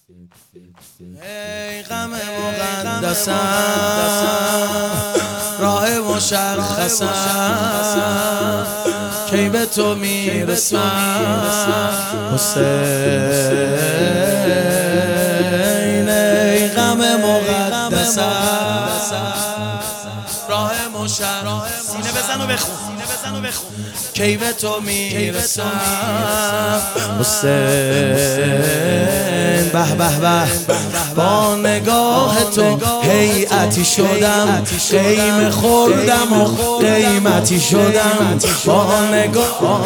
ای غم مقدسم راه مشخصم کی به تو میرسم حسین. ای غم مقدسم راه مشخصم سینه بزن و بخون کی به تو میرسم حسین. به به به با نگاه تو هیئتی شدم، قیم خوردم و قیمتی شدم. با نگاه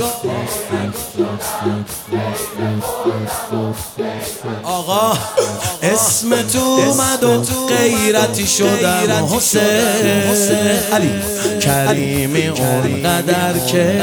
آقا اسم تو اومد و غیرتی شدم حسین. علی کریمی اونقدر که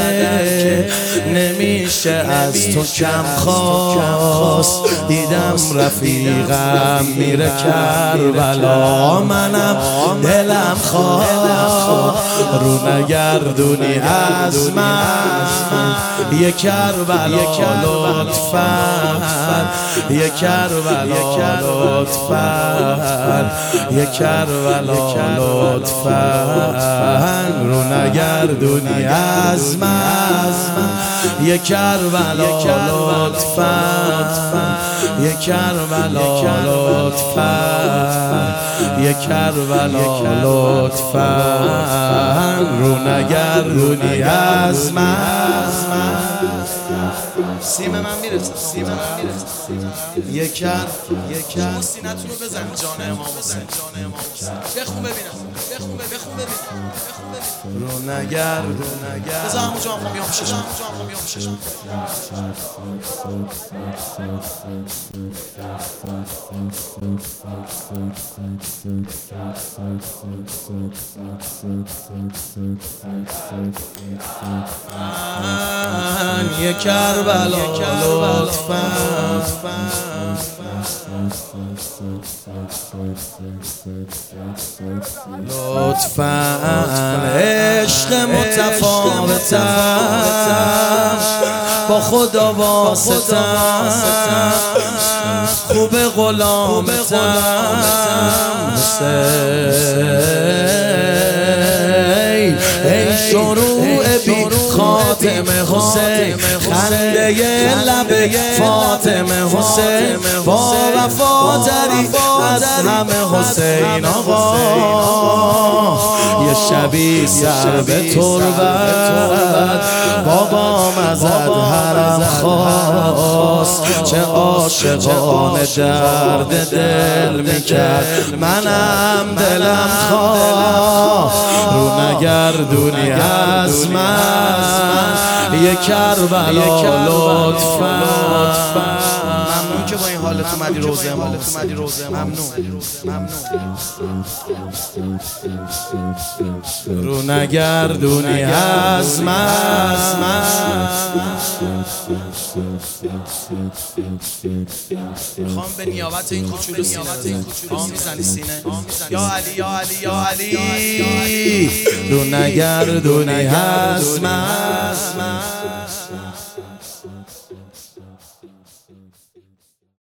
نمیشه از تو کم خواست. دیدم رفیقم میره کربلا، منم دلم خواست رو نگردونی از من یه کربلا لطفاً، یه کربلا لطفاً، یه کربلا لطفاً رو نگردونی از من یه کربلا لطفاً، یه کربلا لطفاً، یه کربلا لطفاً رو نگردونی از من. سیم من میرسه، سیم من میرسه. یک سینتون رو بزن جان امام حسین. بخون ببینم، بخون ببینم. رو نگرد بذار همونجا هم بیام ششم. یه کربلا لطفاً، لطفاً عشق متفاوتم با خدا واسطم، خوب غلامتم حسین. ای شروع بی خاتم حسین، خنده لب فاطمه حسین، با وفاتری از همه حسین. آقا یه شبی سر به تربت بابام ازت حرم خواست، چه عاشقانه درد دل میکرد، منم دلم خواست رو نگردونی از من یه کربلا لطفاً. ممنون که با این حالت اومدی روزه امام، ممنون. رو نگردونی از من میخوام به نیابت این کوچولو سینه میزنی سینه. یا علی یا علی یا علی رو نگردونی از من.